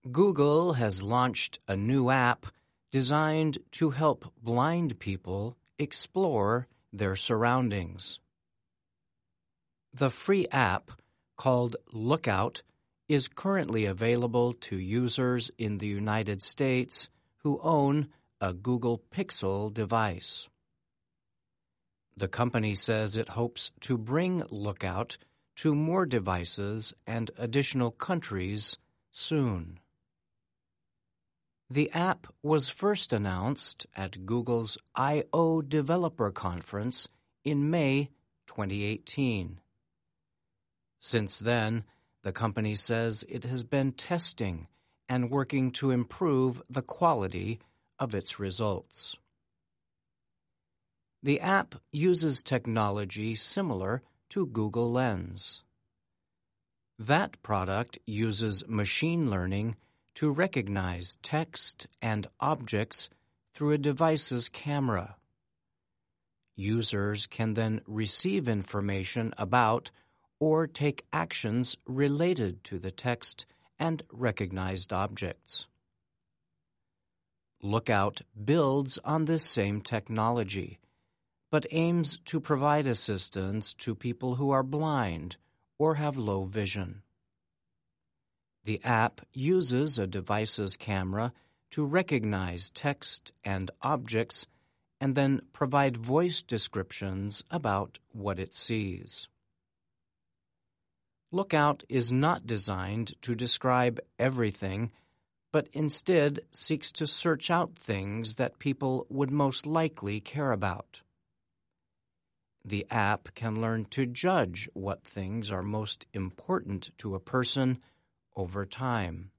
Google has launched a new app designed to help blind people explore their surroundings. The free app, called Lookout, is currently available to users in the United States who own a Google Pixel device. The company says it hopes to bring Lookout to more devices and additional countries soon. The app was first announced at Google's I/O Developer Conference in May 2018. Since then, the company says it has been testing and working to improve the quality of its results. The app uses technology similar to Google Lens. That product uses machine learning to recognize text and objects through a device's camera. Users can then receive information about or take actions related to the text and recognized objects. Lookout builds on this same technology, but aims to provide assistance to people who are blind or have low vision. The app uses a device's camera to recognize text and objects and then provide voice descriptions about what it sees. Lookout is not designed to describe everything, but instead seeks to search out things that people would most likely care about. The app can learn to judge what things are most important to a person over time.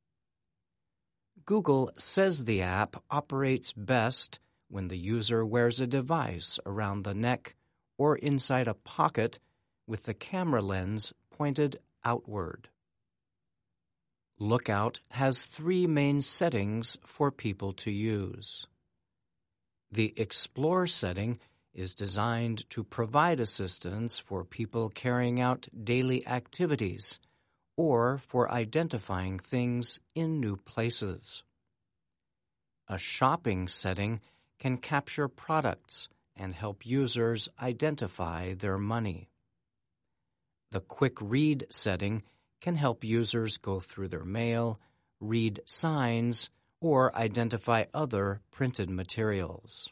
Google says the app operates best when the user wears a device around the neck or inside a pocket with the camera lens pointed outward. Lookout has 3 main settings for people to use. The Explore setting is designed to provide assistance for people carrying out daily activities or for identifying things in new places. A shopping setting can capture products and help users identify their money. The Quick Read setting can help users go through their mail, read signs, or identify other printed materials.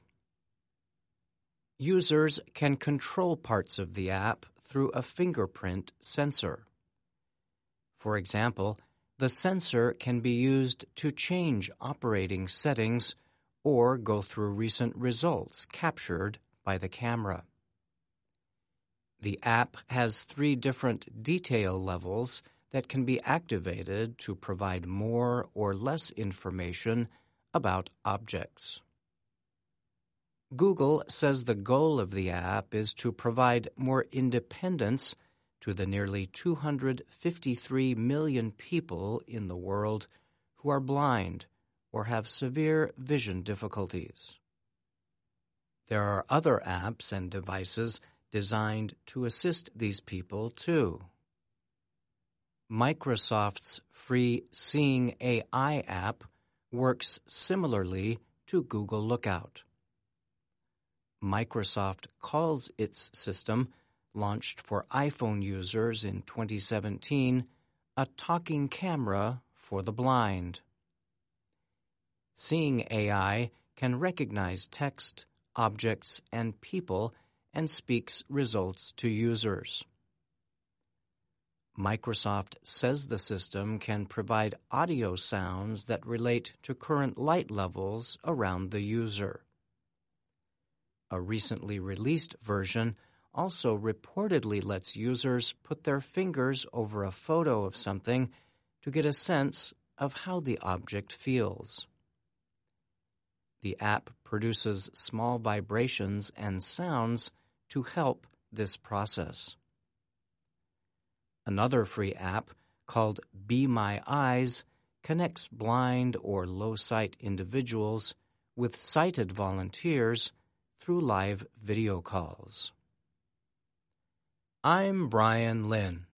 Users can control parts of the app through a fingerprint sensor. For example, the sensor can be used to change operating settings or go through recent results captured by the camera. The app has 3 different detail levels that can be activated to provide more or less information about objects. Google says the goal of the app is to provide more independence to the nearly 253 million people in the world who are blind or have severe vision difficulties. There are other apps and devices designed to assist these people too. Microsoft's free Seeing AI app works similarly to Google Lookout. Microsoft calls its system, launched for iPhone users in 2017, a talking camera for the blind. Seeing AI can recognize text, objects, and people and speaks results to users. Microsoft says the system can provide audio sounds that relate to current light levels around the user. A recently released version also reportedly lets users put their fingers over a photo of something to get a sense of how the object feels. The app produces small vibrations and sounds to help this process. Another free app, called Be My Eyes, connects blind or low-sight individuals with sighted volunteers through live video calls. I'm Brian Lynn.